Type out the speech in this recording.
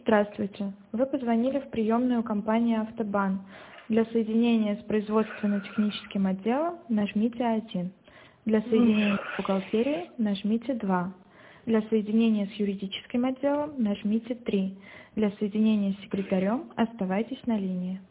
Здравствуйте. Вы позвонили в приемную компании «Автобан». Для соединения с производственно-техническим отделом нажмите 1. Для соединения с бухгалтерией нажмите 2. Для соединения с юридическим отделом нажмите 3. Для соединения с секретарем оставайтесь на линии.